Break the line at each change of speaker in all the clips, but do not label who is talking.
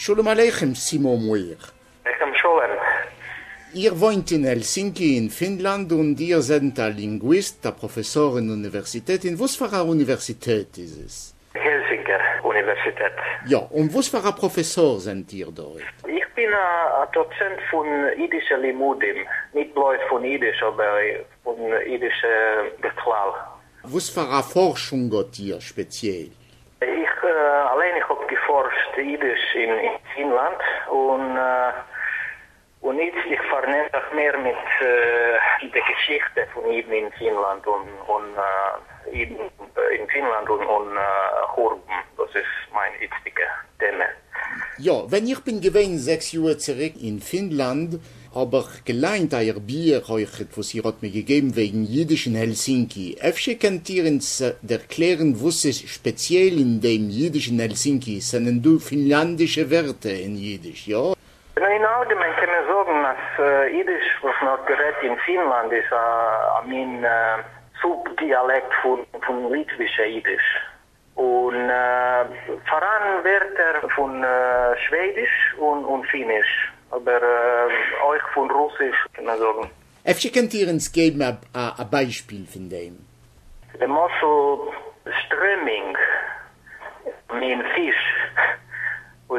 Shalom Aleichem, Simon Muir.
Aleichem Sholem.
Ihr wohnt in Helsinki in Finnland und ihr seid ein Linguist, ein Professor in der Universität. In was für einer Universität ist es?
Helsinker Universität.
Ja, und was für ein Professor seid ihr dort?
Ich bin ein Dozent von jüdischen Limudim. Nicht bloß von Jiddisch, aber von jüdischen Beklall.
Was für eine Forschung geht ihr speziell?
Ich habe geforscht Jiddisch in Finnland und jetzt ich vernehme mich mehr mit der Geschichte von Jiden in Finnland und Jiden in Finnland und Kurden. Das ist mein jetziges Thema.
Ja, wenn ich bin gewesen 6 Jahre zurück in Finnland, aber gelernt euer Bier, was ihr hat mir gegeben wegen Jiddisch in Helsinki. Efter könnt ihr uns erklären, was ist speziell in dem Jiddisch in Helsinki? Sind du finnländische Wörter in Jiddisch, ja?
In allgemein kann man sagen, dass Jiddisch, was noch gerät in Finnland, ist ein Subdialekt von litwischer Jiddisch. Und voran Wörter von Schwedisch und Finnisch. Aber euch von Russisch, kann man sagen.
Efter könnt ihr uns geben ein Beispiel von dem?
Der Mosel Strömming, mein Fisch, was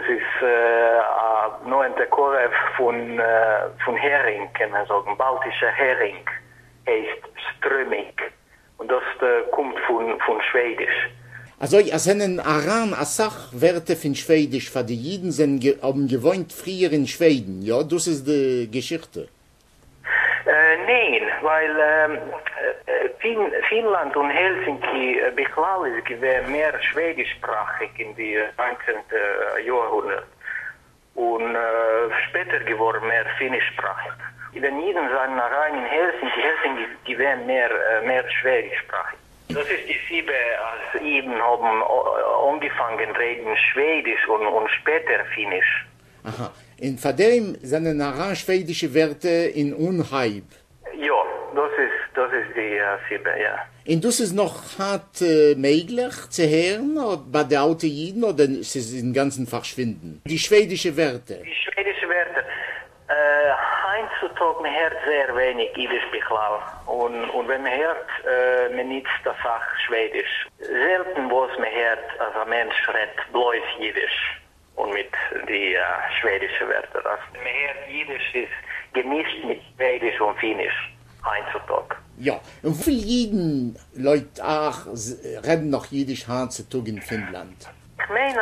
ist nur in der Korb von Hering, kann man sagen, baltischer Hering, heißt Strömming. Und das kommt von Schwedisch.
Also, als einen Aran, als Sachwerte von Schwedisch, für die Jiden sind gewohnt früher in Schweden, ja? Das ist die Geschichte.
Nein, weil Finnland und Helsinki beklall ist mehr schwedischsprachig in die 19. Jahrhundert und später geworden mehr finnischsprachig. Wenn Jiden sind rein in Helsinki gewesen mehr schwedischsprachig. Das ist die Siebe, als Jiden haben angefangen reden Schwedisch und später Finnisch.
Aha. Und von dem sind Aran schwedische Werte in Unheib.
Ja, das ist die Siebe, ja.
Und das ist noch hart möglich zu hören bei den alten Jiden oder ist es im Ganzen verschwinden? Die schwedische Werte.
Die schwedische Werte. Heutzutage man hört sehr wenig Jiddisch Beklall. Und wenn man hört, man nutzt das auch Schwedisch. Selten was man hört, als ein Mensch redet bloß Jiddisch und mit die schwedischen Wörter. Also man hört Jiddisch ist gemischt mit Schwedisch und Finnisch heutzutage.
Ja, und wie viele Jiden, Leute auch, reden noch Jiddisch heutzutage in Finnland?
Ich meine,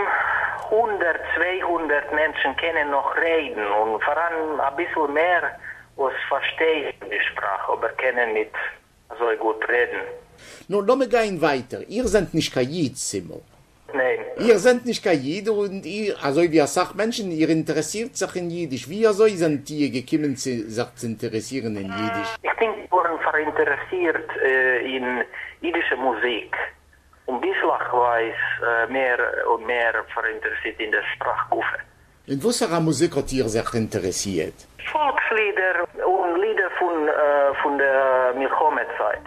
100, 200 Menschen können noch reden und vor allem ein bisschen mehr, was verstehen die Sprache, aber können nicht so gut reden.
Nun, lassen wir gehen weiter. Ihr seid nicht kein Jid, Simo.
Nein.
Ihr seid nicht kein Jid und ihr, also wie ihr sagt, Menschen, ihr interessiert sich in Jiddisch. Wie sind ihr gekommen, sich zu interessieren in Jiddisch?
Ich bin verinteressiert in jiddische Musik. Und bislang war ich mehr und mehr verinteressiert in der Sprachkurve.
In welcher Musik hat ihr sich interessiert?
Volkslieder und Lieder von der Milchome-Zeit.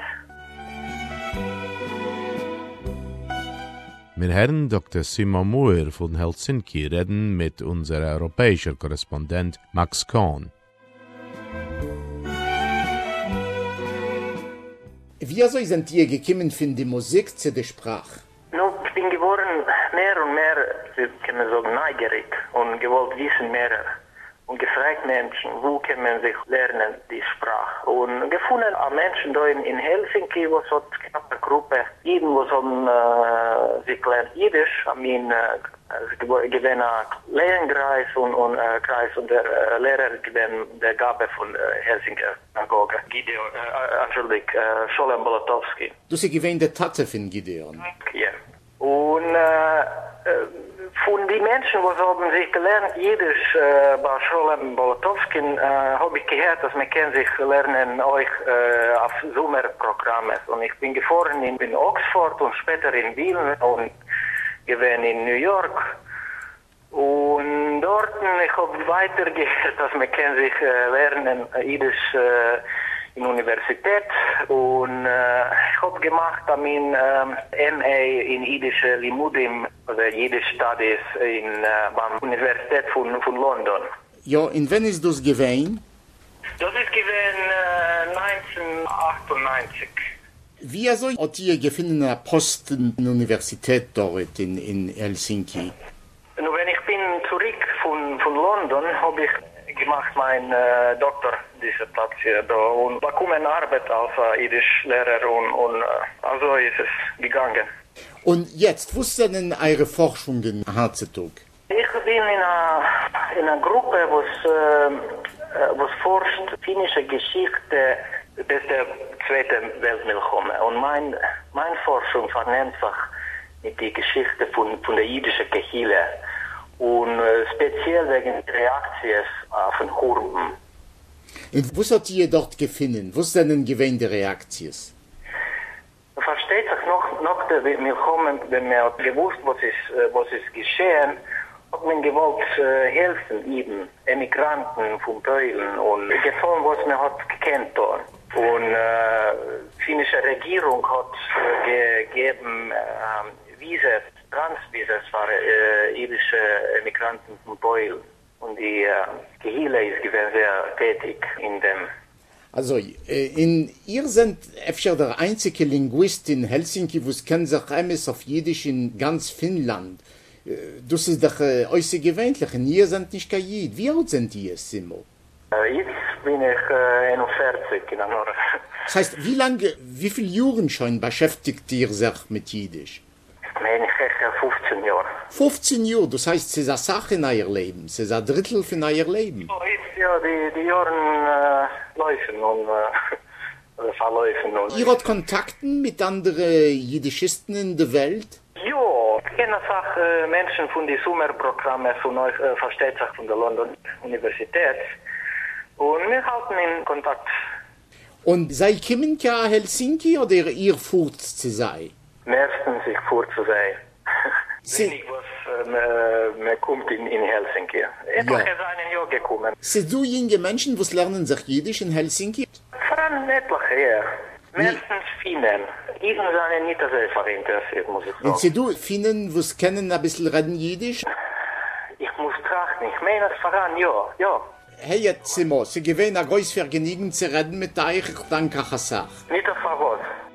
Wir hören Dr. Simon Muir von Helsinki reden mit unserem europäischen Korrespondent Max Kohn.
Wie sind ihr gekommen von der Musik zu der Sprache?
Nun, ich bin geworden mehr und mehr, kann man sagen, neugierig und gewollt wissen mehr. Und gefragt Menschen, wo kann man sich lernen, die Sprache. Und gefunden an Menschen da in Helsinki, wo so eine Gruppe Jiden, wo so sich lernt Jiddisch. Es gewinnt ein Lehrenkreis und Kreis und der Lehrer gewinnt der Gabe von Helsinker Synagoge. Sholem Bolotowski.
Du sie gewinnt der Tate von Gideon.
Ja. Und von den Menschen, die haben sich gelernt, Jiddisch bei Sholem Bolotowski, habe ich gehört, dass man kann sich lernen euch auf Sommerprogrammen. Und ich bin gefahren in Oxford und später in Wien und gewesen in New York. Und dort ich habe weiter gehört, dass man kann sich lernen Jiddisch in Universität und ich habe gemacht mein MA in jüdische Limudim oder Jiddisch Studies in der Universität von London.
Ja, in wann ist das gewesen?
Das ist gewesen 1998.
Wie also hat ihr gefunden einen Posten in der Universität dort in Helsinki?
Nur wenn ich bin zurück von London, habe ich gemacht meine Doktordissertation da und bekomme eine Arbeit als Jiddischlehrer und also ist es gegangen.
Und jetzt, wo sind denn eure Forschungen herzustellen?
Ich bin in einer Gruppe, was forscht finnische Geschichte bis der Zweiten Weltkrieg. Und meine Forschung vernimmt sich mit der Geschichte von der jüdischen Kehille und speziell wegen der Reaktion von Kurden.
Und was habt ihr dort gefunden? Was sind denn gewähnte Reaktionen?
Versteht sich noch der Willkommen, wenn man gewusst, was ist geschehen, hat man gewollt helfen eben Emigranten von Polen und getan, was man hat gekannt dort. Und die finnische Regierung hat gegeben Visas, Transvisas für jüdische Emigranten von Polen. Und die Kehille ist gewesen sehr tätig in dem.
Also, ihr seid öfter der einzige Linguist in Helsinki, wo es kann sich eines auf Jiddisch in ganz Finnland. Das ist doch äußerst gewöhnlich. Und ihr seid nicht kein Jid. Wie alt sind ihr, Simo?
Jetzt bin ich 41 in der Nord.
Das heißt, wie viele Jahre schon beschäftigt ihr sich mit Jiddisch?
Nein, ich 15 Jahre.
15 Jahre, das heißt, es ist eine Sache in euer Leben. Es ist ein Drittel von euer Leben.
So, jetzt, ja, die Jahre laufen und verlaufen. Und
Ihr habt Kontakten mit anderen Jiddischisten in der Welt?
ja, ich kenne auch Menschen von den Sommerprogrammen von versteht sich von der London Universität. Und wir halten in Kontakt.
Und sei kommen ja Helsinki oder ihr fahrt zu sein?
Meistens ich fuhr zu sein. Wenig was man kommt in Helsinki. Etliche sind ein Jahr gekommen.
Sind du junge Menschen, die lernen sich Jiddisch in Helsinki?
Vor allem etliche, ja. Meistens Finnen. Jeden sind nicht sehr interessiert, muss ich sagen.
Und sind du Finnen, die kennen ein bisschen reden Jiddisch?
Ich muss trachten, ich meine es voran, ja.
Hey, jetzt, Simo, sie gewähnen ein großes Vergnügen zu reden mit euch, danke, Hassach.
Nicht auf was.